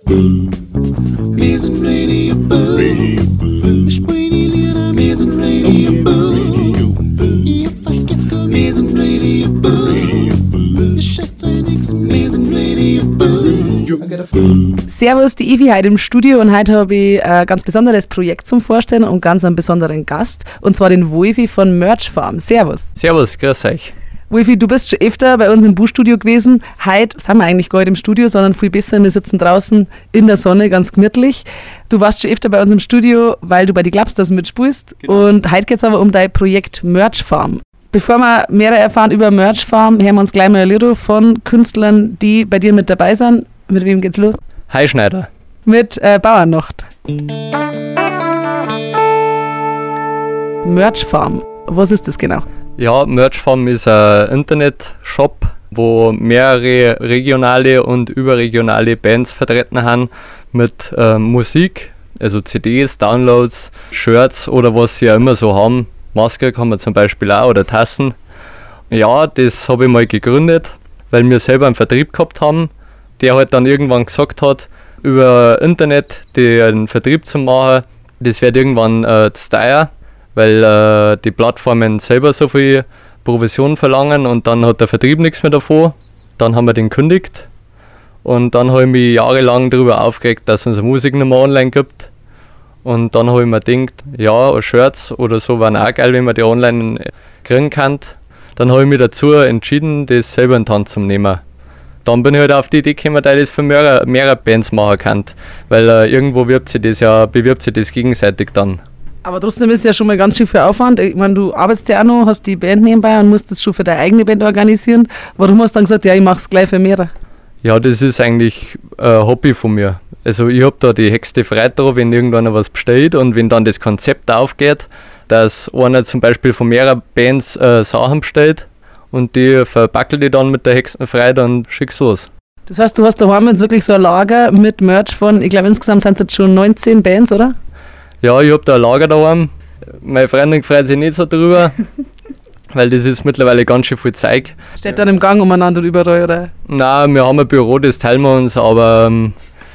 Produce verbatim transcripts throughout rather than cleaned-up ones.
Wir sind Radio Boom. Wir spielen die Lieder, wir sind Radio Boom. Ihr Fight jetzt gut, wir sind Radio Boom. Ihr scheißt euch nix, wir sind Radio Boom. Servus, die Evi heute im Studio und heute habe ich ein ganz besonderes Projekt zum Vorstellen und ganz einen besonderen Gast, und zwar den Wolfi von Merch Farm. Servus. Servus, grüß euch. Wolfi, du bist schon öfter bei uns im Buchstudio gewesen. Heute sind wir eigentlich gar nicht im Studio, sondern viel besser. Wir sitzen draußen in der Sonne, ganz gemütlich. Du warst schon öfter bei uns im Studio, weil du bei die Clubstars mitspielst. Genau. Und heute geht es aber um dein Projekt Merch Farm. Bevor wir mehr erfahren über Merch Farm, hören wir uns gleich mal ein Lied von Künstlern, die bei dir mit dabei sind. Mit wem geht's los? Heischneider. Mit äh, Bauernnacht. Merch Farm. Was ist das genau? Ja, Merch Farm ist ein Internetshop, wo mehrere regionale und überregionale Bands vertreten haben mit äh, Musik, also C Ds, Downloads, Shirts oder was sie ja immer so haben. Maske kann man zum Beispiel auch oder Tassen. Ja, das habe ich mal gegründet, weil wir selber einen Vertrieb gehabt haben, der halt dann irgendwann gesagt hat, über Internet den Vertrieb zu machen, das wird irgendwann äh, zu teuer, weil äh, die Plattformen selber so viel Provision verlangen und dann hat der Vertrieb nichts mehr davon. Dann haben wir den gekündigt und dann habe ich mich jahrelang darüber aufgeregt, dass es unsere Musik nicht mehr online gibt. Und dann habe ich mir gedacht, ja, Shirts oder so wären auch geil, wenn man die online kriegen kann. Dann habe ich mich dazu entschieden, das selber in die Hand zu nehmen. Dann bin ich halt auf die Idee gekommen, dass ich das für mehrere, mehrere Bands machen kann, weil äh, irgendwo wirbt sich das ja, bewirbt sich das gegenseitig dann. Aber trotzdem ist ja schon mal ganz schön viel Aufwand. Ich meine, du arbeitest ja auch noch, hast die Band nebenbei und musst das schon für deine eigene Band organisieren. Warum hast du dann gesagt, ja, ich mache es gleich für mehrere? Ja, das ist eigentlich ein Hobby von mir. Also ich habe da die höchste Freude drauf, wenn irgendeiner was bestellt und wenn dann das Konzept aufgeht, dass einer zum Beispiel von mehreren Bands äh, Sachen bestellt und die verpackelt die dann mit der höchsten Freude und schick's los. Das heißt, du hast daheim jetzt wirklich so ein Lager mit Merch von, ich glaube insgesamt sind es jetzt schon neunzehn Bands, oder? Ja, ich habe da ein Lager daheim. Meine Freundin freut sich nicht so drüber, weil das ist mittlerweile ganz schön viel Zeug. Steht dann im Gang umeinander überall, oder? Nein, wir haben ein Büro, das teilen wir uns, aber ähm,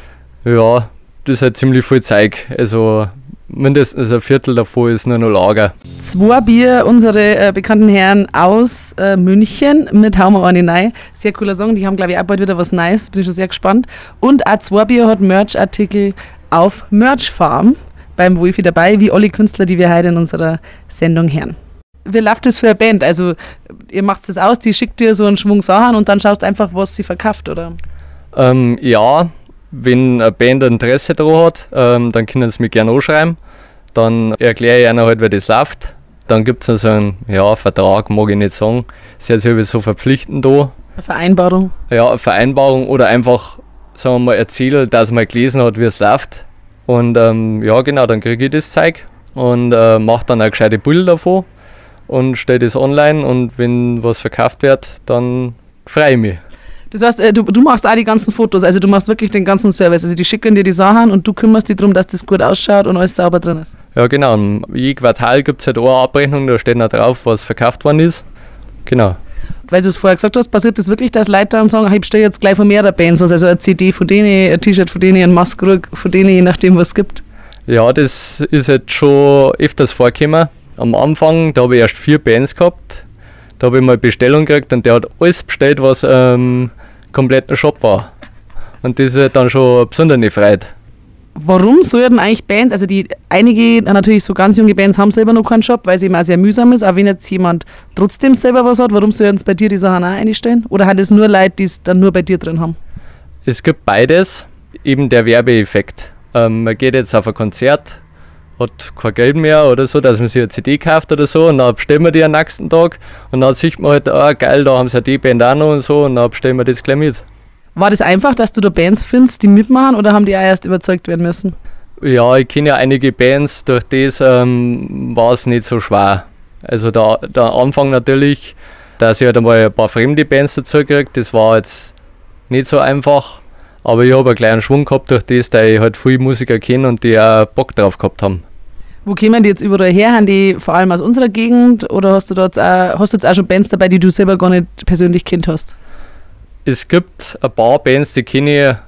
ja, das ist halt ziemlich viel Zeug. Also mindestens ein Viertel davon ist nur noch Lager. Zwei Bier, unsere äh, bekannten Herren aus äh, München mit Hau mal eine rein. Sehr cooler Song, die haben glaube ich auch bald wieder was Neues, bin ich schon sehr gespannt. Und auch zwei Bier hat Merch-Artikel auf Merch Farm beim Wolfi dabei, wie alle Künstler, die wir heute in unserer Sendung hören. Wie läuft das für eine Band? Also ihr macht das aus, die schickt dir so einen Schwung Sachen und dann schaust einfach, was sie verkauft, oder? Ähm, ja, wenn eine Band Interesse daran hat, ähm, dann können sie mich gerne anschreiben. Dann erkläre ich ihnen halt, wie das läuft. Dann gibt es so einen ja, Vertrag, mag ich nicht sagen. Das ist jetzt so verpflichtend da. Eine Vereinbarung? Ja, eine Vereinbarung oder einfach, sagen wir mal, erzählen, dass man gelesen hat, wie es läuft. Und ähm, ja genau, dann kriege ich das Zeug und äh, mache dann auch gescheite Bilder davon und stelle das online und wenn was verkauft wird, dann freue ich mich. Das heißt, äh, du, du machst auch die ganzen Fotos, also du machst wirklich den ganzen Service, also die schicken dir die Sachen und du kümmerst dich darum, dass das gut ausschaut und alles sauber drin ist? Ja genau, je Quartal gibt es halt eine Abrechnung, da steht noch drauf, was verkauft worden ist. Genau. Weil du es vorher gesagt hast, passiert das wirklich, dass Leute dann sagen, ich bestelle jetzt gleich von mehreren Bands was, also eine C D von denen, ein T-Shirt von denen, ein Maskrug von denen, je nachdem was es gibt? Ja, das ist jetzt schon öfters vorgekommen. Am Anfang, da habe ich erst vier Bands gehabt, da habe ich mal eine Bestellung gekriegt und der hat alles bestellt, was ähm, komplett ein Shop war. Und das ist dann schon eine besondere Freude. Warum sollten eigentlich Bands, also die einige, natürlich so ganz junge Bands haben selber noch keinen Shop, weil es eben auch sehr mühsam ist, aber wenn jetzt jemand trotzdem selber was hat, warum sollten es bei dir die Sachen auch einstellen? Oder hat es nur Leute, die es dann nur bei dir drin haben? Es gibt beides, eben der Werbeeffekt. Ähm, man geht jetzt auf ein Konzert, hat kein Geld mehr oder so, dass man sich eine C D kauft oder so und dann bestellen wir die am nächsten Tag und dann sieht man halt, ah geil, da haben sie die Band auch noch und so und dann bestellen wir das gleich mit. War das einfach, dass du da Bands findest, die mitmachen oder haben die auch erst überzeugt werden müssen? Ja, ich kenne ja einige Bands, durch das ähm, war es nicht so schwer. Also der, der Anfang natürlich, dass ich halt einmal ein paar fremde Bands dazu gekriegt, das war jetzt nicht so einfach. Aber ich habe einen kleinen Schwung gehabt durch das, dass ich halt viele Musiker kenne und die auch Bock drauf gehabt haben. Wo kommen die jetzt überall her? Haben die vor allem aus unserer Gegend oder hast du, dort auch, hast du jetzt auch schon Bands dabei, die du selber gar nicht persönlich kennt hast? Es gibt ein paar Bands, die kenne ich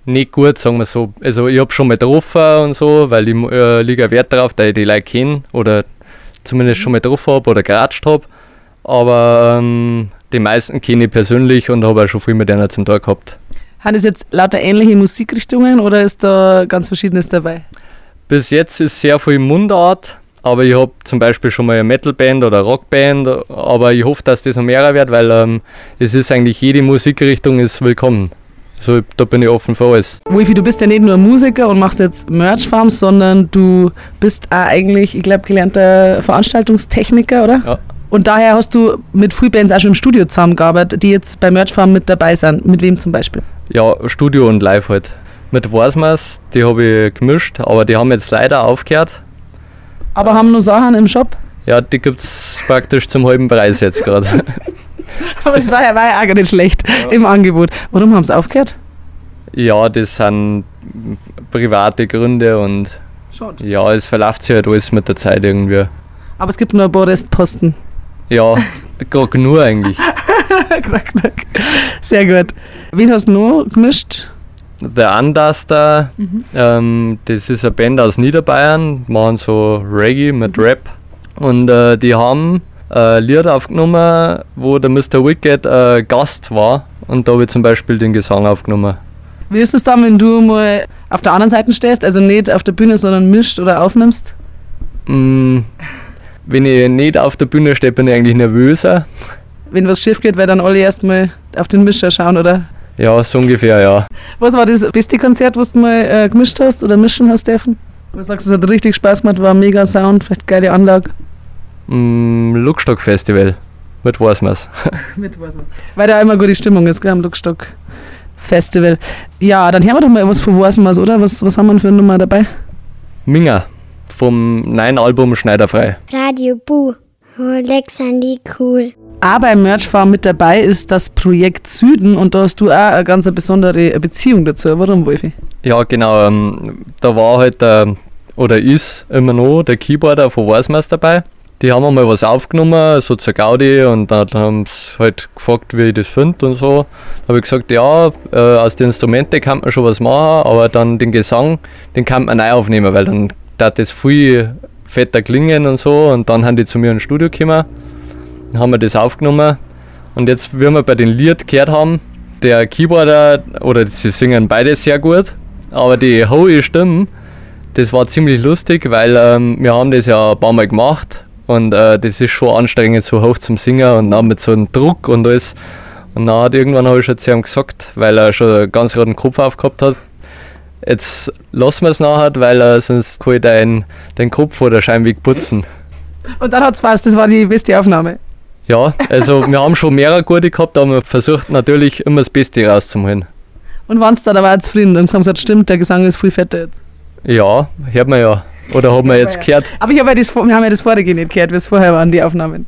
nicht gut, sagen wir so. Also ich habe schon mal getroffen und so, weil ich äh, lege Wert darauf, dass ich die Leute kenne oder zumindest schon mal getroffen habe oder geratscht habe. Aber ähm, die meisten kenne ich persönlich und habe auch schon viel mit denen zum Tag gehabt. Haben das jetzt lauter ähnliche Musikrichtungen oder ist da ganz Verschiedenes dabei? Bis jetzt ist sehr viel Mundart, aber ich habe zum Beispiel schon mal eine Metalband oder eine Rockband, aber ich hoffe, dass das noch mehr wird, weil ähm, es ist eigentlich jede Musikrichtung ist willkommen. Also da bin ich offen für alles. Wolfi, du bist ja nicht nur Musiker und machst jetzt Merch-Farms, sondern du bist auch eigentlich, ich glaube, gelernter Veranstaltungstechniker, oder? Ja. Und daher hast du mit vielen Bands auch schon im Studio zusammengearbeitet, die jetzt bei Merch-Farm mit dabei sind. Mit wem zum Beispiel? Ja, Studio und Live halt. Mit Wasmers, die habe ich gemischt, aber die haben jetzt leider aufgehört. Aber haben noch Sachen im Shop? Ja, die gibt es praktisch zum halben Preis jetzt gerade. Aber es war ja, war ja auch gar nicht schlecht ja. im Angebot. Warum haben sie aufgehört? Ja, das sind private Gründe und Schade. Ja, es verläuft sich halt alles mit der Zeit irgendwie. Aber es gibt noch ein paar Restposten. Ja, gerade genug eigentlich. knack, knack. Sehr gut. Wen hast du noch gemischt? Der Unduster, mhm. ähm, das ist eine Band aus Niederbayern, machen so Reggae mit mhm. Rap. Und äh, die haben ein Lied aufgenommen, wo der Mister Wicked äh, Gast war. Und da habe ich zum Beispiel den Gesang aufgenommen. Wie ist es dann, wenn du mal auf der anderen Seite stehst, also nicht auf der Bühne, sondern mischt oder aufnimmst? Mm, wenn ich nicht auf der Bühne stehe, bin ich eigentlich nervöser. Wenn was schief geht, weil dann alle erstmal auf den Mischer schauen, oder? Ja, so ungefähr, ja. Was war das beste Konzert, was du mal äh, gemischt hast oder mischen hast dürfen? Du sagst, es hat richtig Spaß gemacht, war ein mega Sound, vielleicht geile Anlage. Mm, Luckstock Festival. Mit Wasmers. Mit Wasmers. Weil da immer gute Stimmung ist, gell, am Luckstock Festival. Ja, dann hören wir doch mal was von Wasmers, oder? Was, was haben wir für eine Nummer dabei? Minga. Vom neuen Album Schneiderfrei. Radio Bu. Alexandi cool. Auch beim Merch-Farm mit dabei ist das Projekt Süden und da hast du auch eine ganz besondere Beziehung dazu. Warum, Wolfi? Ja, genau. Ähm, da war halt der, oder ist immer noch der Keyboarder von Wasmers dabei. Die haben einmal was aufgenommen, so zur Gaudi, und dann haben sie halt gefragt, wie ich das finde und so. Da habe ich gesagt, ja, äh, aus den Instrumenten kann man schon was machen, aber dann den Gesang, den kann man neu aufnehmen, weil dann darf das viel fetter klingen und so. Und dann haben die zu mir ins Studio gekommen, dann haben wir das aufgenommen. Und jetzt, wie wir bei den Lied gehört haben, der Keyboarder, oder sie singen beide sehr gut, aber die hohe Stimme, das war ziemlich lustig, weil ähm, wir haben das ja ein paar Mal gemacht. Und äh, das ist schon anstrengend, so hoch zum Singen und dann mit so einem Druck und alles. Und dann hat irgendwann habe ich schon zu ihm gesagt, weil er schon einen ganz roten Kopf aufgehabt hat, jetzt lassen wir es nachher, weil äh, sonst kann ich deinen dein Kopf vor der Scheinweg putzen. Und dann hat es passt, das war die beste Aufnahme. Ja, also wir haben schon mehrere gute gehabt, aber wir versucht natürlich immer das Beste rauszuholen. Und waren sie da aber auch zufrieden und haben gesagt, stimmt, der Gesang ist viel fetter jetzt? Ja, hört man ja. Oder haben wir jetzt ja gehört? Aber ich hab ja das, wir haben ja das vorige nicht gehört, wie es vorher waren, die Aufnahmen.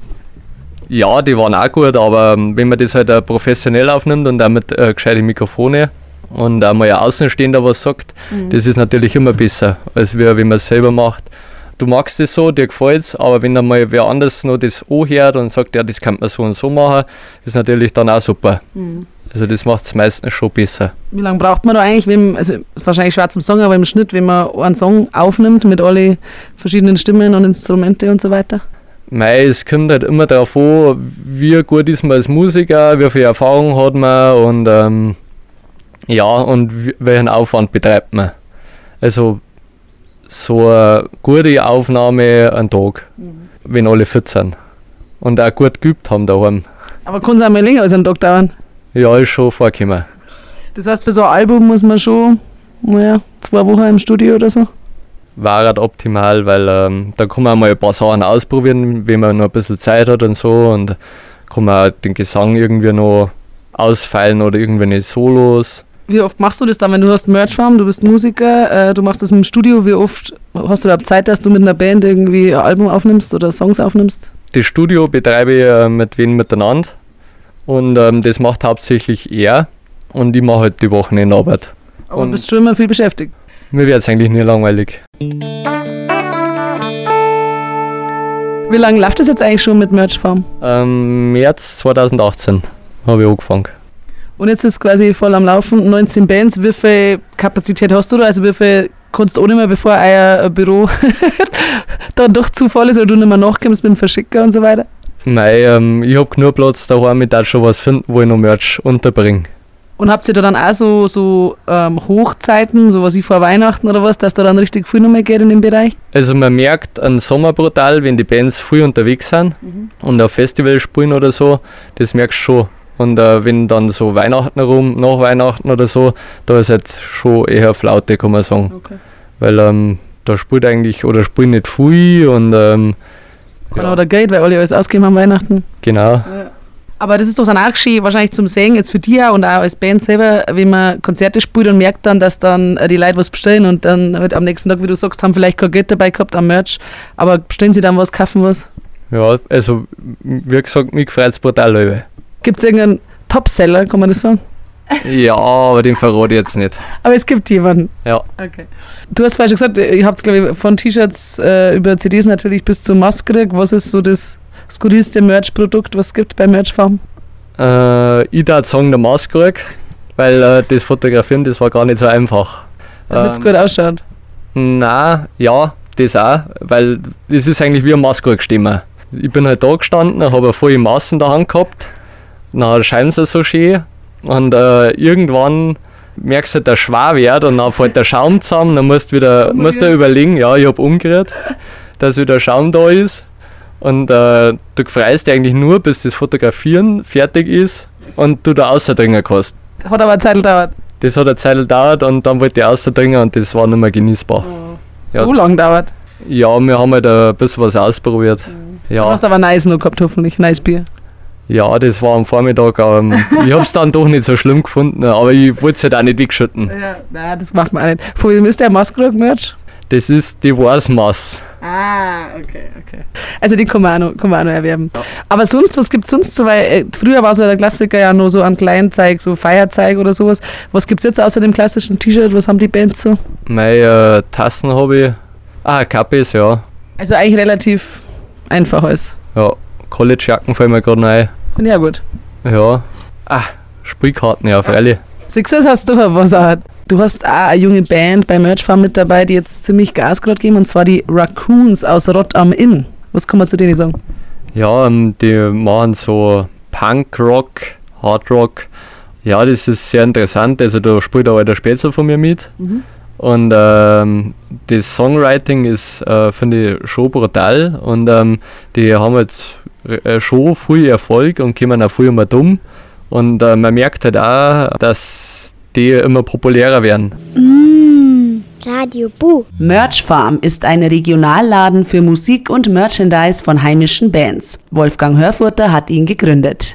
Ja, die waren auch gut, aber wenn man das halt äh, professionell aufnimmt und auch mit äh, gescheiten Mikrofone und auch mal ein Außenstehender was sagt, mhm. das ist natürlich immer besser, als wie, wenn man es selber macht. Du magst es so, dir gefällt es, aber wenn dann mal wer anders noch das anhört und sagt, ja, das kann man so und so machen, ist natürlich dann auch super. Mhm. Also das macht es meistens schon besser. Wie lange braucht man da eigentlich, wenn, also ist wahrscheinlich schwer zum Song, aber im Schnitt, wenn man einen Song aufnimmt mit alle verschiedenen Stimmen und Instrumente und so weiter? Mei, es kommt halt immer darauf an, wie gut ist man als Musiker, wie viel Erfahrung hat man und ähm, ja, und wie, welchen Aufwand betreibt man. Also so eine gute Aufnahme einen Tag, mhm. wenn alle fit sind und auch gut geübt haben daheim. Aber kann es auch mal länger als einen Tag dauern? Ja, ist schon vorgekommen. Das heißt, für so ein Album muss man schon, naja, zwei Wochen im Studio oder so? War halt optimal, weil ähm, da kann man mal ein paar Sachen ausprobieren, wenn man noch ein bisschen Zeit hat und so, und kann man auch den Gesang irgendwie noch ausfeilen oder irgendwelche Solos. Wie oft machst du das dann, wenn du hast Merch-Farm, du bist Musiker, äh, du machst das im Studio, wie oft hast du da Zeit, dass du mit einer Band irgendwie ein Album aufnimmst oder Songs aufnimmst? Das Studio betreibe ich äh, mit wem miteinander. Und ähm, das macht hauptsächlich er und ich mache halt die Wochenendarbeit. Aber du bist schon immer viel beschäftigt? Mir wird es eigentlich nie langweilig. Wie lange läuft das jetzt eigentlich schon mit Merch-Farm? Ähm, März zweitausendachtzehn habe ich angefangen. Und jetzt ist quasi voll am Laufen, neunzehn Bands. Wie viel Kapazität hast du da? Also wie viel kannst du auch nicht mehr, bevor euer Büro dann doch zu voll ist oder du nicht mehr nachkommst mit dem Verschicker und so weiter? Nein, ähm, ich hab genug Platz daheim, ich darf schon was finden, wo ich noch Merch unterbringe. Und habt ihr da dann auch so, so ähm, Hochzeiten, so was ich vor Weihnachten oder was, dass da dann richtig viel noch mehr geht in dem Bereich? Also man merkt am Sommer brutal, wenn die Bands früh unterwegs sind mhm. und auf Festival spielen oder so, das merkst du schon. Und äh, wenn dann so Weihnachten rum, nach Weihnachten oder so, da ist jetzt schon eher Flaute, kann man sagen. Okay. Weil ähm, da spielt eigentlich, oder spielt nicht viel und ähm, kann ja. Oder Geld, weil alle alles ausgeben am Weihnachten. Genau. Ja. Aber das ist doch dann auch schön, wahrscheinlich zum Singen, jetzt für dich auch und auch als Band selber, wenn man Konzerte spielt und merkt dann, dass dann die Leute was bestellen und dann halt am nächsten Tag, wie du sagst, haben vielleicht kein Geld dabei gehabt am Merch, aber bestellen sie dann was, kaufen was? Ja, also wie gesagt, mich freut es brutal über. Gibt es irgendeinen Topseller, kann man das sagen? Ja, aber den verrate ich jetzt nicht. Aber es gibt jemanden? Ja. Okay. Du hast vorhin schon gesagt, ihr habt es glaube ich von T-Shirts äh, über C Ds natürlich bis zu Maske. Was ist so das skurrilste Merch-Produkt, was es gibt bei Merchfarm? Äh, ich würde sagen der Maskrug, weil äh, das Fotografieren, das war gar nicht so einfach. Damit es ähm, gut ausschaut? Nein, ja, das auch, weil das ist eigentlich wie ein Maskrug stimmen. Ich bin halt da gestanden, habe eine volle Masse in der Hand gehabt, dann scheint es so schön und äh, irgendwann merkst du, dass der schwer wird und dann fällt der Schaum zusammen, dann musst du wieder musst du überlegen, ja, ich habe umgerührt, dass wieder Schaum da ist. Und äh, du freust dich eigentlich nur, bis das Fotografieren fertig ist und du da rausdringen kannst. Hat aber eine Zeit gedauert. Das hat eine Zeit gedauert und dann wollte ich rausdringen und das war nicht mehr genießbar. Oh. Ja. So lange dauert? Ja, wir haben halt ein bisschen was ausprobiert. Mhm. Ja. Du hast aber Nice noch gehabt, hoffentlich. Nice Bier. Ja, das war am Vormittag. Ähm, ich habe es dann doch nicht so schlimm gefunden, aber ich wollte es halt auch nicht wegschütten. Ja, nein, das macht man auch nicht. Von wem ist der Maskrug-Merch? Das ist die Warsmaß. Ah, okay, okay. Also die kann man auch noch, kann man auch noch erwerben. Ja. Aber sonst, was gibt es sonst so? Weil äh, früher war so der Klassiker ja nur so an Kleinzeug, so Feierzeug oder sowas. Was gibt es jetzt außer dem klassischen T-Shirt? Was haben die Bands so? Meine äh, Tassen habe ich. Ah, Kappes, ja. Also eigentlich relativ einfach alles. Ja, College-Jacken fallen mir gerade ein. Finde ich ja gut. Ja. Ah, Spielkarten, ja, freilich. Siehst du, das hast du doch was auch. Du hast auch eine junge Band bei Merchfarm mit dabei, die jetzt ziemlich Gas gerade geben, und zwar die Raccoons aus Rott am Inn. Was kann man zu denen sagen? Ja, ähm, die machen so Punk-Rock, Hard-Rock. Ja, das ist sehr interessant. Also da spielt auch der Spätzl von mir mit. Mhm. Und ähm, das Songwriting ist, äh, finde ich, schon brutal. Und ähm, die haben jetzt äh, schon viel Erfolg und kommen auch viel immer dumm. Und äh, man merkt halt auch, dass die immer populärer werden. Mm, Radio Bu. Merchfarm ist ein Regionalladen für Musik und Merchandise von heimischen Bands. Wolfgang Hörfurter hat ihn gegründet.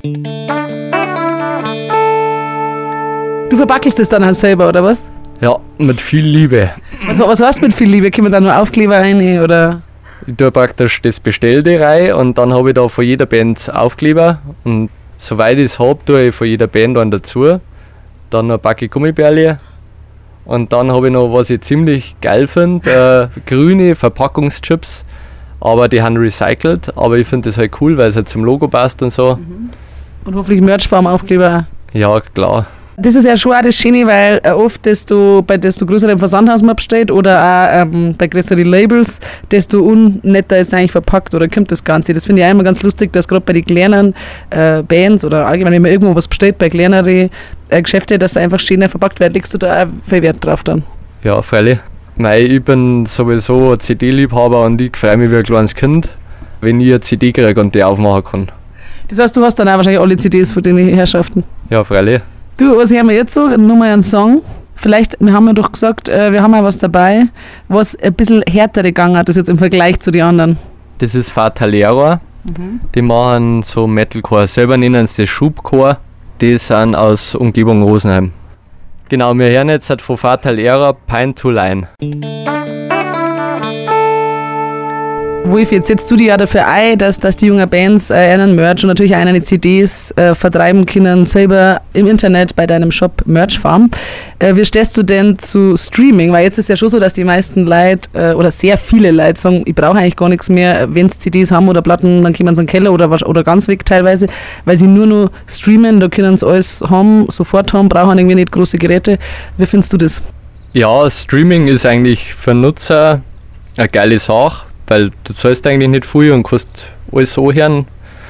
Du verbackelst es dann halt selber, oder was? Ja, mit viel Liebe. Was, was heißt mit viel Liebe? Können wir da nur Aufkleber rein, oder? Ich tue praktisch das Bestellte rein und dann habe ich da von jeder Band Aufkleber. Und soweit ich es habe, tue ich von jeder Band einen dazu. Dann ein Packet Gummibärle und dann habe ich noch, was ich ziemlich geil finde, äh, grüne Verpackungschips, aber die haben recycelt, aber ich finde das halt cool, weil es halt zum Logo passt und so. Und hoffentlich Merchfarm-Aufkleber. Ja, klar. Das ist ja schon auch das Schöne, weil äh, oft, desto, bei desto größerem Versandhaus man bestellt oder auch ähm, bei größeren Labels, desto unnetter ist eigentlich verpackt oder kommt das Ganze. Das finde ich auch immer ganz lustig, dass gerade bei den kleinen äh, Bands oder allgemein, wenn man irgendwo was bestellt, bei kleineren äh, Geschäften, dass es einfach schöner verpackt wird, legst du da auch viel Wert drauf dann? Ja, freilich. Nein, ich bin sowieso C D-Liebhaber und ich freue mich wie ein kleines Kind, wenn ich eine C D kriege und die aufmachen kann. Das heißt, du hast dann auch wahrscheinlich alle C Ds von den Herrschaften? Ja, freilich. Du, was hören wir jetzt so? Nur mal einen Song. Vielleicht, wir haben ja doch gesagt, äh, wir haben ja was dabei, was ein bisschen härter gegangen hat, das jetzt im Vergleich zu den anderen. Das ist Fatalera. Mhm. Die machen so Metalcore. Selber nennen sie das Schubcore. Die sind aus Umgebung Rosenheim. Genau, wir hören jetzt halt von Fatalera Pine to Line. Wolf, jetzt setzt du dich ja dafür ein, dass, dass die jungen Bands äh, einen Merch und natürlich auch eine C Ds äh, vertreiben können, selber im Internet bei deinem Shop Merch Farm. Äh, wie stehst du denn zu Streaming? Weil jetzt ist ja schon so, dass die meisten Leute äh, oder sehr viele Leute sagen, ich brauche eigentlich gar nichts mehr, wenn sie C Ds haben oder Platten, dann kommen sie in den Keller oder, oder ganz weg teilweise, weil sie nur noch streamen, da können sie alles haben, sofort haben, brauchen irgendwie nicht große Geräte. Wie findest du das? Ja, Streaming ist eigentlich für Nutzer eine geile Sache, weil du zahlst eigentlich nicht viel und kannst alles so hören.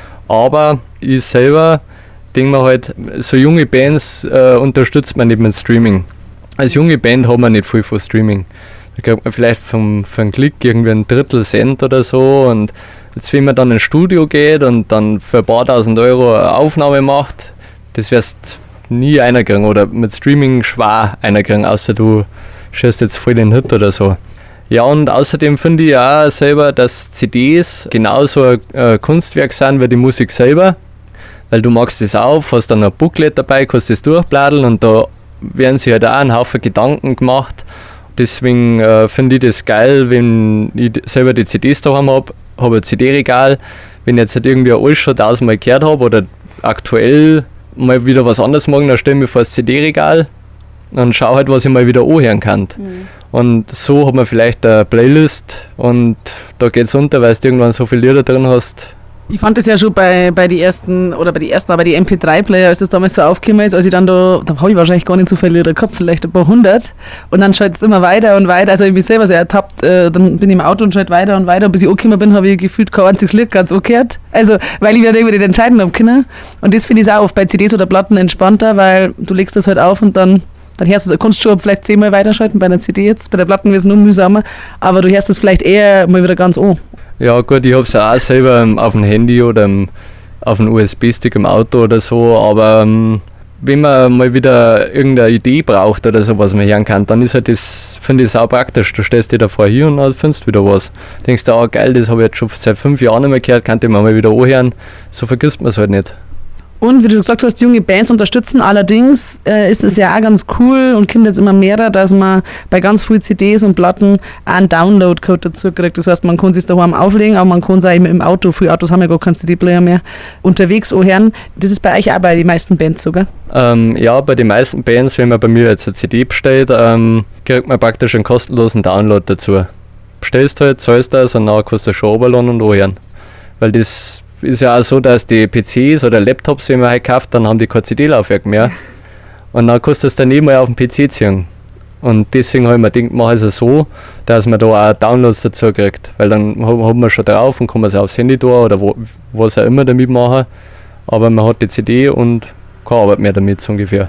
Aber ich selber denke mir halt, so junge Bands äh, unterstützt man nicht mit Streaming. Als junge Band hat man nicht viel von Streaming. Da kriegt man vielleicht vom, für einen Klick irgendwie ein Drittel Cent oder so. Und jetzt, wenn man dann ins Studio geht und dann für ein paar tausend Euro eine Aufnahme macht, das wirst nie einer kriegen oder mit Streaming schwer einer kriegen, außer du schießt jetzt voll den Hit oder so. Ja, und außerdem finde ich auch selber, dass C Ds genauso ein äh, Kunstwerk sind wie die Musik selber, weil du machst das auf, hast dann ein Booklet dabei, kannst das durchbladdeln und da werden sich halt auch ein Haufen Gedanken gemacht. Deswegen äh, finde ich das geil, wenn ich selber die C Ds daheim habe, habe ein C D-Regal. Wenn ich jetzt halt irgendwie alles schon tausendmal gehört habe oder aktuell mal wieder was anderes machen, dann stelle ich mich vor das C D-Regal und schaue halt, was ich mal wieder anhören kann. Mhm. Und so hat man vielleicht eine Playlist und da geht es unter, weil du irgendwann so viele Lieder drin hast. Ich fand das ja schon bei, bei die ersten, oder bei die ersten, aber die M P drei Player, als das damals so aufgekommen ist, als ich dann da, da habe ich wahrscheinlich gar nicht so viele Lieder gehabt, vielleicht ein paar hundert. Und dann schaut es immer weiter und weiter, also ich bin selber so ertappt, äh, dann bin ich im Auto und schaut weiter und weiter. Und bis ich angekommen bin, habe ich gefühlt kein einziges Lied ganz angehört. Also, weil ich dann irgendwie nicht entscheiden habe können. Und das finde ich auch oft bei C Ds oder Platten entspannter, weil du legst das halt auf und dann Dann hörst du, kannst du schon vielleicht zehnmal weiterschalten bei einer C D jetzt, bei der Platten wird es nur mühsamer, aber du hörst das vielleicht eher mal wieder ganz an. Ja gut, ich habe es ja auch selber auf dem Handy oder auf dem U S B-Stick im Auto oder so, aber ähm, wenn man mal wieder irgendeine Idee braucht oder so, was man hören kann, dann ist halt das, finde ich, auch praktisch. Du stellst dir davor hier und dann findest du wieder was. Denkst du, oh geil, das habe ich jetzt schon seit fünf Jahren nicht mehr gehört, kann ich mir mal wieder anhören. So vergisst man es halt nicht. Und wie du gesagt hast, junge Bands unterstützen. Allerdings äh, ist es ja auch ganz cool und kommt jetzt immer mehr, dass man bei ganz vielen C Ds und Platten einen Download-Code dazu kriegt. Das heißt, man kann sich daheim auflegen, aber man kann es auch im Auto, viele Autos haben ja gar keinen C D-Player mehr, unterwegs anhören. Das ist bei euch auch bei den meisten Bands sogar? Ähm, ja, bei den meisten Bands, wenn man bei mir jetzt eine C D bestellt, ähm, kriegt man praktisch einen kostenlosen Download dazu. Bestellst halt, zahlst das und dann kannst du schon runterladen und anhören. Weil das ist ja auch so, dass die P Cs oder Laptops, wenn man halt kauft, dann haben die kein C D-Laufwerk mehr. Und dann kannst du es dann nicht mal auf den P C ziehen. Und deswegen habe ich mir gedacht, mache ich es so, dass man da auch Downloads dazu kriegt. Weil dann hat man schon drauf und kann man es aufs Handy tun oder wo, was auch immer damit machen. Aber man hat die C D und keine Arbeit mehr damit, so ungefähr.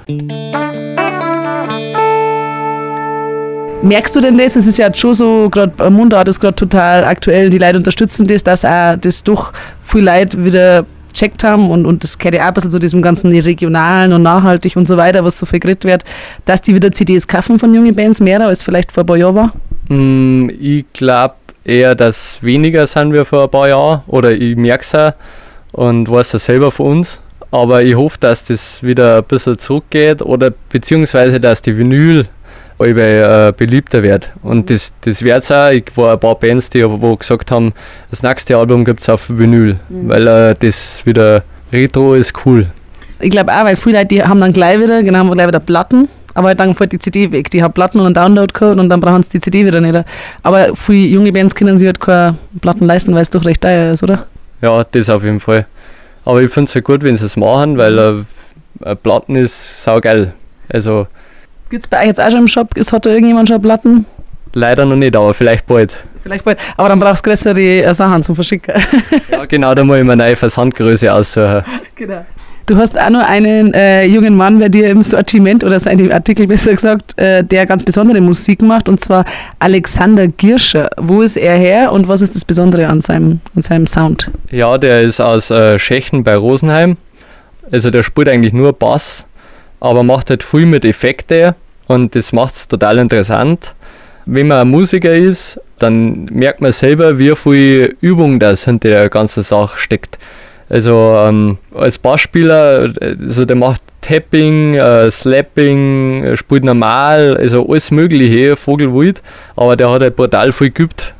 Merkst du denn das? Es ist ja schon so, gerade Mundart ist gerade total aktuell, die Leute unterstützen das, dass auch das doch viele Leute wieder gecheckt haben und, und das gehört ja auch ein bisschen zu diesem ganzen regionalen und nachhaltig und so weiter, was so viel geredet wird, dass die wieder C Ds kaufen von jungen Bands, mehr als vielleicht vor ein paar Jahren war? Mm, ich glaube eher, dass weniger sind wir vor ein paar Jahren oder ich merke es auch und weiß es selber von uns. Aber ich hoffe, dass das wieder ein bisschen zurückgeht oder beziehungsweise, dass die Vinyl äh, beliebter wird. Und das, das wird es auch. Ich war ein paar Bands, die wo gesagt haben, das nächste Album gibt es auf Vinyl, mhm. weil äh, das wieder Retro ist cool. Ich glaube auch, weil viele Leute, die haben dann gleich wieder, genau, haben gleich wieder Platten, aber dann fällt die C D weg. Die haben Platten und einen Download-Code und dann brauchen sie die C D wieder nicht. Aber viele junge Bands können sich halt keine Platten leisten, weil es doch recht teuer ist, oder? Ja, das auf jeden Fall. Aber ich finde es ja gut, wenn sie es machen, weil äh, Platten ist saugeil. Also gibt es bei euch jetzt auch schon im Shop, ist, hat da irgendjemand schon Platten? Leider noch nicht, aber vielleicht bald. Vielleicht bald, aber dann brauchst du größere äh, Sachen zum Verschicken. Ja genau, da muss ich mir eine neue Versandgröße aussuchen. Genau. Du hast auch noch einen äh, jungen Mann bei dir im Sortiment, oder seine Artikel besser gesagt, äh, der ganz besondere Musik macht, und zwar Alexander Girscher. Wo ist er her und was ist das Besondere an seinem, an seinem Sound? Ja, der ist aus äh, Schechen bei Rosenheim. Also der spielt eigentlich nur Bass, aber macht halt viel mit Effekten und das macht es total interessant. Wenn man ein Musiker ist, dann merkt man selber, wie viel Übung das hinter der ganzen Sache steckt. Also ähm, als Bassspieler, also der macht Tapping, äh, Slapping, spielt normal, also alles mögliche, Vogelwild, aber der hat halt brutal viel geübt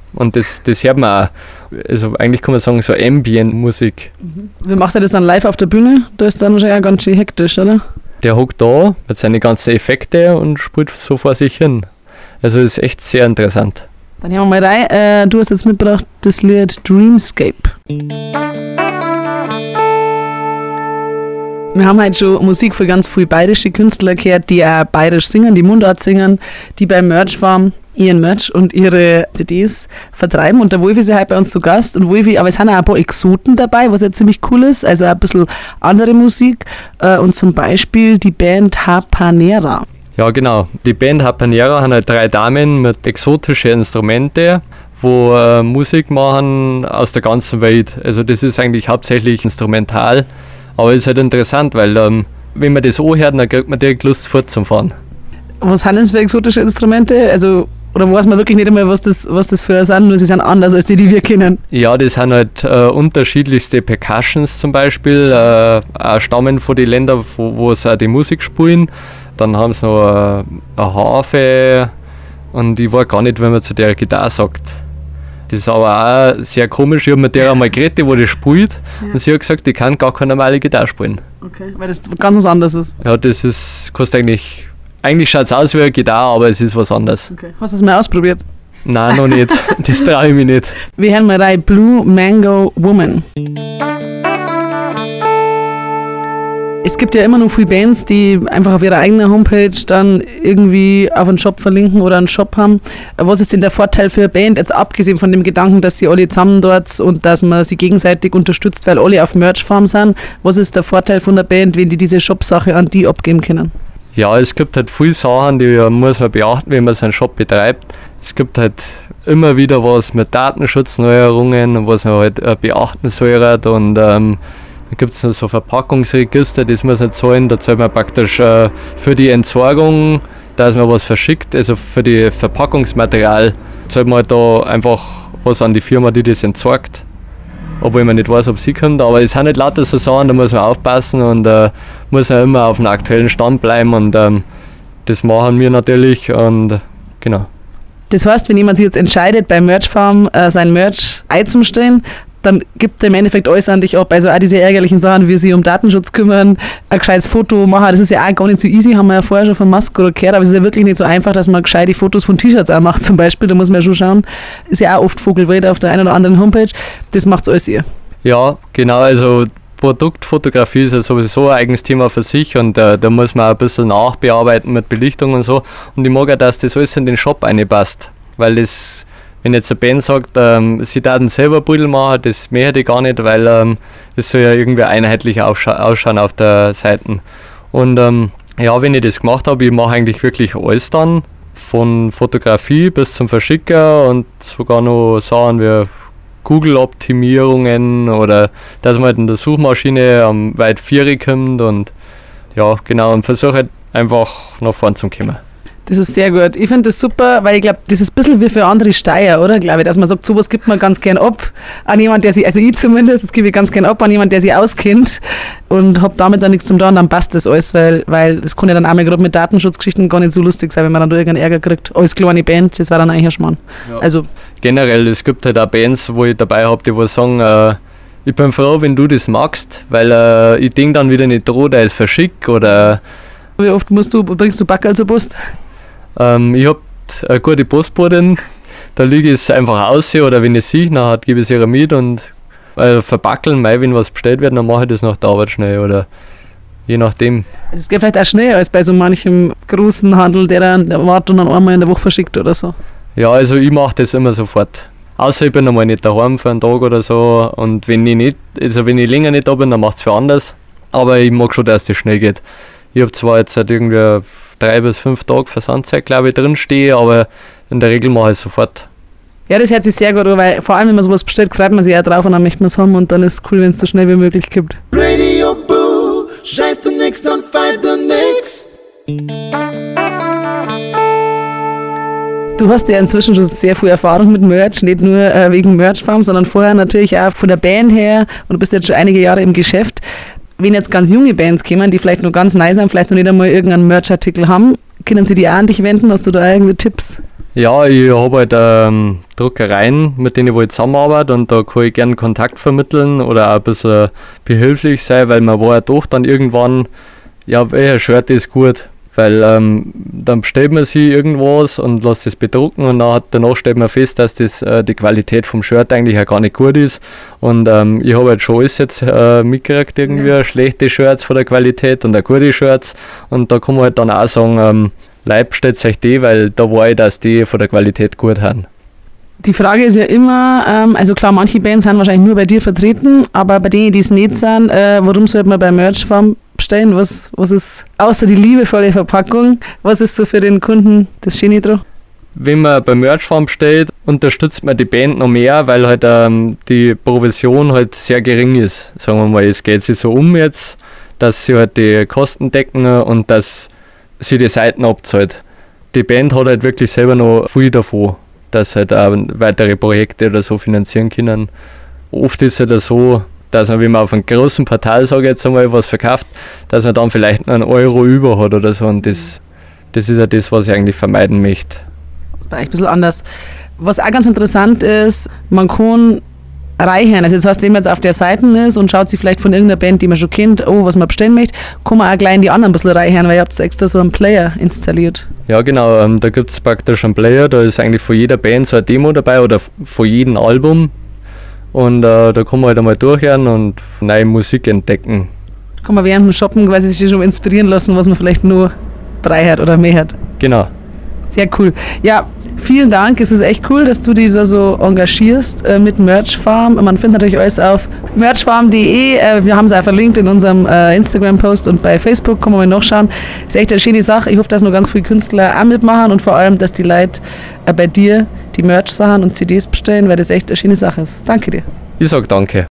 Und das, das hört man auch. Also eigentlich kann man sagen, so Ambient-Musik. Wie macht er das dann live auf der Bühne? Da ist dann wahrscheinlich auch ganz schön hektisch, oder? Der hockt da mit seinen ganzen Effekte und spielt so vor sich hin. Also das ist echt sehr interessant. Dann hören wir mal rein. Äh, du hast jetzt mitgebracht das Lied Dreamscape. Wir haben heute schon Musik für ganz viele bayerische Künstler gehört, die auch bayerisch singen, die Mundart singen, die beim Merch-Farm ihren Merch und ihre C Ds vertreiben. Und der Wolfi ist ja heute bei uns zu Gast. Und Wolfi, aber es sind auch ein paar Exoten dabei, was ja ziemlich cool ist. Also auch ein bisschen andere Musik. Äh, und zum Beispiel die Band Hapanera. Ja, genau. Die Band Hapanera haben halt drei Damen mit exotischen Instrumenten, wo äh, Musik machen aus der ganzen Welt. Also das ist eigentlich hauptsächlich instrumental, aber es ist halt interessant, weil ähm, wenn man das anhört, dann kriegt man direkt Lust fortzufahren. Was sind das für exotische Instrumente? Also, oder weiß man wirklich nicht einmal, was das, was das für sind, nur sie sind anders als die, die wir kennen. Ja, das sind halt äh, unterschiedlichste Percussions zum Beispiel, äh, auch stammen von den Ländern, wo, wo sie auch die Musik spielen. Dann haben sie noch eine, eine Harfe und ich weiß gar nicht, wenn man zu der Gitarre sagt. Das ist aber auch sehr komisch. Ich habe mit der einmal geredet, die das spielt, ja. Und sie hat gesagt, die kann gar keine normale Gitarre spielen. Okay, weil das ganz was anderes ist. Ja, das ist, kostet eigentlich, eigentlich schaut es aus wie eine Gitarre, aber es ist was anderes. Okay. Hast du das mal ausprobiert? Nein, noch nicht. Das traue ich mich nicht. Wir hören mal rein, Blue Mango Woman. Es gibt ja immer noch viele Bands, die einfach auf ihrer eigenen Homepage dann irgendwie auf einen Shop verlinken oder einen Shop haben. Was ist denn der Vorteil für eine Band, jetzt abgesehen von dem Gedanken, dass sie alle zusammen dort und dass man sie gegenseitig unterstützt, weil alle auf Merch-Farm sind? Was ist der Vorteil von der Band, wenn die diese Shop-Sache an die abgeben können? Ja, es gibt halt viele Sachen, die muss man beachten, wenn man seinen Shop betreibt. Es gibt halt immer wieder was mit Datenschutzneuerungen, was man halt äh, beachten sollte, und ähm, da gibt es noch so Verpackungsregister, das muss man zahlen. Da zahlt man praktisch äh, für die Entsorgung, dass man was verschickt, also für die Verpackungsmaterial zahlt man halt da einfach was an die Firma, die das entsorgt. Obwohl man nicht weiß, ob sie kommt, aber es sind nicht lauter so Sachen, da muss man aufpassen und äh, muss man immer auf dem aktuellen Stand bleiben, und ähm, das machen wir natürlich, und genau. Das heißt, wenn jemand sich jetzt entscheidet, bei Merch-Farm äh, sein Merch einzustellen, dann gibt er im Endeffekt alles an dich ab. Also auch diese ärgerlichen Sachen, wie sie um Datenschutz kümmern, ein gescheites Foto machen, das ist ja auch gar nicht so easy, haben wir ja vorher schon von Musk oder gehört, aber es ist ja wirklich nicht so einfach, dass man gescheite Fotos von T-Shirts auch macht zum Beispiel, da muss man ja schon schauen. Ist ja auch oft Vogelwild auf der einen oder anderen Homepage, das macht alles ihr. Ja, genau, also Produktfotografie ist ja sowieso ein eigenes Thema für sich, und äh, da muss man auch ein bisschen nachbearbeiten mit Belichtung und so, und ich mag auch, dass das alles in den Shop reinpasst, weil das, wenn jetzt eine Band sagt, ähm, sie würden selber Bilder machen, das möchte ich gar nicht, weil ähm, das soll ja irgendwie einheitlich ausscha- ausschauen auf der Seite. Und ähm, ja, wenn ich das gemacht habe, ich mache eigentlich wirklich alles dann, von Fotografie bis zum Verschicker und sogar noch Sachen wie Google-Optimierungen oder dass man halt in der Suchmaschine am weit vier kommt, und ja, genau, und versuche halt einfach nach vorn zu kommen. Das ist sehr gut. Ich finde das super, weil ich glaube, das ist ein bisschen wie für andere Steier, oder? Glaube ich, dass man sagt, sowas gibt man ganz gern ab an jemand, der sich, also ich zumindest, das gebe ich ganz gern ab an jemand, der sich auskennt, und habe damit dann nichts zum tun, dann passt das alles, weil, weil das kann ja dann auch mal gerade mit Datenschutzgeschichten gar nicht so lustig sein, wenn man dann da irgendeinen Ärger kriegt. Als kleine Band, das war dann eigentlich ein Schmarrn. Ja. Also generell, es gibt halt auch Bands, wo ich dabei habe, die was sagen, äh, ich bin froh, wenn du das magst, weil äh, ich denke dann wieder nicht dran, der ist verschickt, oder... Wie oft musst du, bringst du Backerl zur Post? Ähm, ich habe eine gute Postbotin, da liege ich es einfach aus, oder wenn ich sehe, dann gebe ich es ihr mit, und äh, verbackeln, mei, wenn was bestellt wird, dann mache ich das nach der Arbeit schnell, oder je nachdem. Es geht vielleicht auch schneller als bei so manchem großen Handel, der dann wartet und dann einmal in der Woche verschickt oder so. Ja, also ich mache das immer sofort. Außer ich bin einmal nicht daheim für einen Tag oder so, und wenn ich nicht, also wenn ich länger nicht da bin, dann macht es für anders. Aber ich mag schon, dass das schnell geht. Ich habe zwar jetzt seit irgendwie drei bis fünf Tage Versandzeit, glaube ich, drinstehe, aber in der Regel mache ich es sofort. Ja, das hört sich sehr gut an, weil vor allem, wenn man sowas bestellt, freut man sich auch drauf und dann möchte man es haben, und dann ist es cool, wenn es so schnell wie möglich gibt. Radio Boo, scheiß du nix, dann fight du nix. Du hast ja inzwischen schon sehr viel Erfahrung mit Merch, nicht nur äh, wegen Merch-Farm, sondern vorher natürlich auch von der Band her, und du bist jetzt schon einige Jahre im Geschäft. Wenn jetzt ganz junge Bands kommen, die vielleicht noch ganz neu sind, vielleicht noch nicht einmal irgendeinen Merch-Artikel haben, können sie die auch an dich wenden? Hast du da irgendwie Tipps? Ja, ich habe halt ähm, Druckereien, mit denen ich wohl zusammenarbeite und da kann ich gerne Kontakt vermitteln oder auch ein bisschen behilflich sein, weil man war ja doch dann irgendwann, ja, welcher Shirt ist gut, weil ähm, dann bestellt man sich irgendwas und lässt es bedrucken und dann, danach stellt man fest, dass das, äh, die Qualität vom Shirt eigentlich ja gar nicht gut ist und ähm, ich habe halt schon alles jetzt äh, mitgekriegt irgendwie, ja. Schlechte Shirts von der Qualität und auch gute Shirts und da kann man halt dann auch sagen, ähm, Leib stellt euch die, weil da war ich, dass die von der Qualität gut haben. Die Frage ist ja immer, ähm, also klar, manche Bands sind wahrscheinlich nur bei dir vertreten, aber bei denen, die es nicht sind, äh, warum sollte man bei Merchfarm bestellen? Was, was ist, außer die liebevolle Verpackung, was ist so für den Kunden das Schöne dran? Wenn man bei Merchfarm bestellt, unterstützt man die Band noch mehr, weil halt ähm, die Provision halt sehr gering ist. Sagen wir mal, es geht sich so um jetzt, dass sie halt die Kosten decken und dass sie die Seiten abzahlt. Die Band hat halt wirklich selber noch viel davon, dass halt auch weitere Projekte oder so finanzieren können. Oft ist es halt so, dass man, wenn man auf einem großen Portal, sage ich jetzt einmal, was verkauft, dass man dann vielleicht noch einen Euro über hat oder so und das, das ist ja das, was ich eigentlich vermeiden möchte. Das ist bei euch ein bisschen anders. Was auch ganz interessant ist, man kann reichern. Also das heißt, wenn man jetzt auf der Seite ist und schaut sich vielleicht von irgendeiner Band, die man schon kennt, oh, was man bestellen möchte, kann man auch gleich in die anderen ein bisschen reichern, weil ihr habt extra so einen Player installiert. Ja genau, ähm, da gibt es praktisch einen Player, da ist eigentlich von jeder Band so eine Demo dabei oder von jedem Album und äh, da kann man halt einmal durchhören und neue Musik entdecken. Da kann man während dem Shoppen quasi sich schon inspirieren lassen, was man vielleicht nur drei hat oder mehr hat. Genau. Sehr cool. Ja, vielen Dank. Es ist echt cool, dass du dich so, so engagierst äh, mit Merchfarm. Man findet natürlich alles auf merchfarm punkt de. Äh, wir haben es auch verlinkt in unserem äh, Instagram-Post und bei Facebook. Kann man mal nachschauen. Ist echt eine schöne Sache. Ich hoffe, dass noch ganz viele Künstler auch mitmachen und vor allem, dass die Leute äh, bei dir die Merch-Sachen und C Ds bestellen, weil das echt eine schöne Sache ist. Danke dir. Ich sag danke.